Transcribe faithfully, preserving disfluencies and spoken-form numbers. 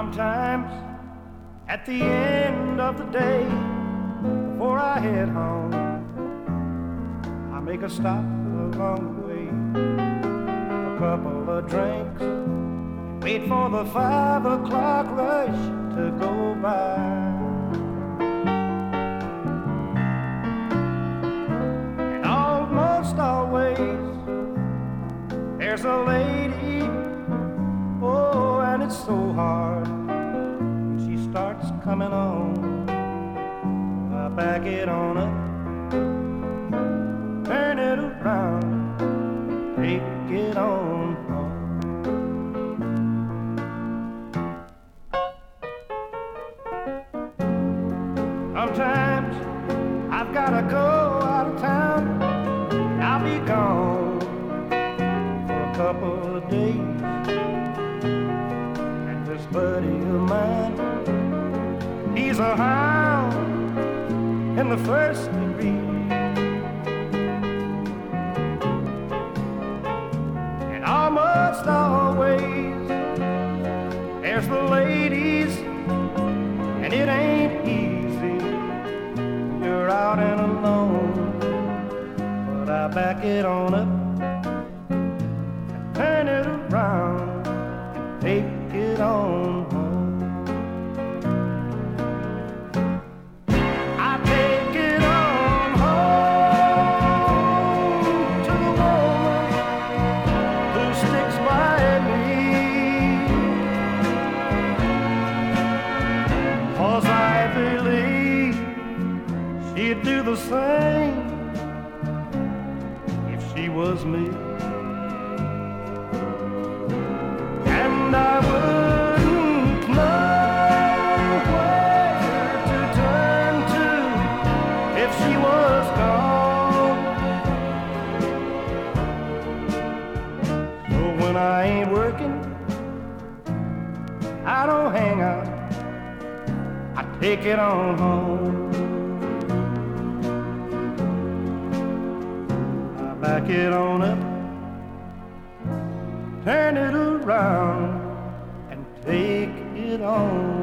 Sometimes at the end of the day, before I head home, I make a stop along the way, a couple of drinks, wait for the five o'clock rush to go by. And almost always there's a lady, oh, and it's so hard when she starts coming on. I back it on up, turn it around, take it on home. Sometimes I've gotta go out of town, I'll be gone for a couple of days. And this buddy of mine, he's a hound in the first degree. And almost always there's the ladies, and it ain't easy, you're out and alone. But I back it on up, turn it around, and take it on home. I take it on home to the woman who sticks by me, 'cause I believe she'd do the same if she was me. And I wouldn't know where to turn to if she was gone. So when I ain't working, I don't hang out, I take it on home. I back it on up, turn it around, and take it on